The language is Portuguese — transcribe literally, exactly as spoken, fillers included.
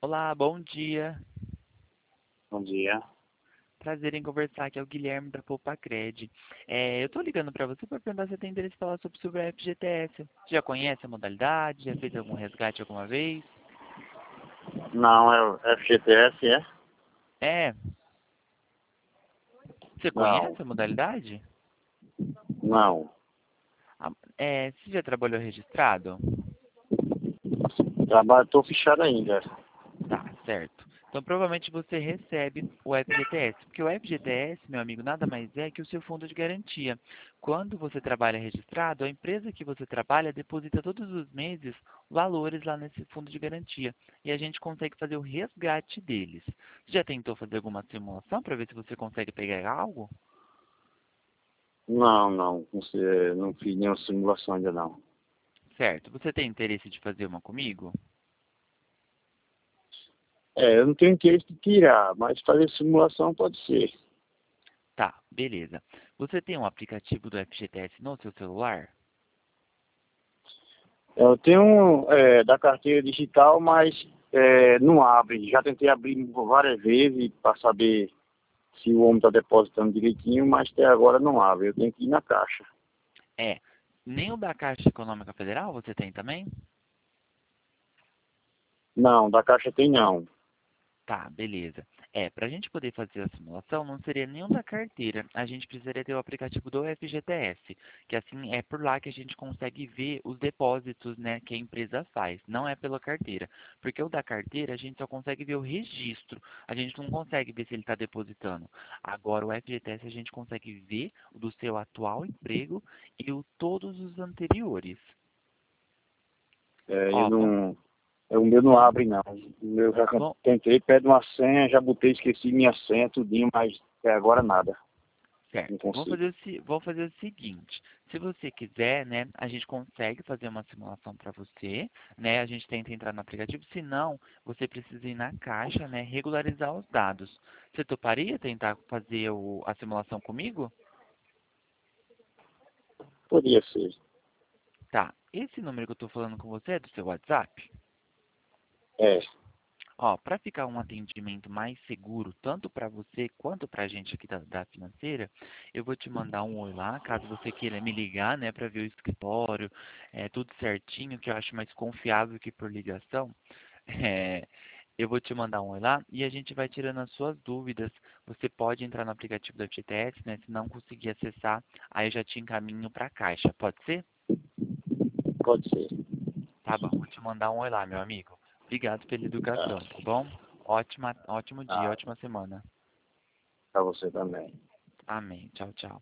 Olá, bom dia. Bom dia. Prazer em conversar, aqui é o Guilherme da Poupacred. É, eu tô ligando para você para perguntar se você tem interesse em falar sobre, sobre o F G T S. Você já conhece a modalidade? Já fez algum resgate alguma vez? Não, é o F G T S, é? É, você Não, conhece a modalidade? não. Ah, É, você já trabalhou registrado? Trabalho, tô fechado ainda. Tá, certo. Então provavelmente você recebe o F G T S, porque o F G T S, meu amigo, nada mais é que o seu fundo de garantia. Quando você trabalha registrado, a empresa que você trabalha deposita todos os meses valores lá nesse fundo de garantia e a gente consegue fazer o resgate deles. Você já tentou fazer alguma simulação para ver se você consegue pegar algo? Não, não. Não, sei, não fiz nenhuma simulação ainda não. Certo. Você tem interesse de fazer uma comigo? É, eu não tenho interesse de tirar, mas fazer simulação pode ser. Tá, beleza. Você tem um aplicativo do F G T S no seu celular? Eu tenho é, da carteira digital, mas é, não abre. Já tentei abrir várias vezes para saber se o homem está depositando direitinho, mas até agora não abre. Eu tenho que ir na caixa. É. Nem o da Caixa Econômica Federal você tem também? Não, da caixa tem não. Tá, beleza. É, para a gente poder fazer a simulação, não seria nenhum da carteira. A gente precisaria ter o aplicativo do F G T S, que assim é por lá que a gente consegue ver os depósitos, né, que a empresa faz. Não é pela carteira, porque o da carteira a gente só consegue ver o registro. A gente não consegue ver se ele está depositando. Agora o F G T S a gente consegue ver o do seu atual emprego e o todos os anteriores. É, eu Ó, vamos, não. O meu não vamos, abre, não. O meu já vamos tentei, pede uma senha, já botei, esqueci minha senha, tudinho, mas até agora nada. Não Certo. Vamos consigo. fazer, o, se- vamos fazer o seguinte. Se você quiser, né, a gente consegue fazer uma simulação para você, né? A gente tenta entrar no aplicativo. Se não, você precisa ir na caixa, né, regularizar os dados. Você toparia tentar fazer o- a simulação comigo? Podia ser. Tá. Esse número que eu estou falando com você é do seu WhatsApp? É, Ó, para ficar um atendimento mais seguro, tanto para você quanto para a gente aqui da, da financeira, eu vou te mandar um oi lá, caso você queira me ligar, né, para ver o escritório, é, tudo certinho, que eu acho mais confiável que por ligação. É, eu vou te mandar um oi lá e a gente vai tirando as suas dúvidas. Você pode entrar no aplicativo da F G T S, né, se não conseguir acessar, aí eu já te encaminho para a caixa, pode ser? pode ser. Tá bom, vou te mandar um oi lá, meu amigo. Obrigado pela Tá. educação, tá bom? Ótima, ótimo dia, Ah, ótima semana. pra você também. Amém. Tchau, tchau.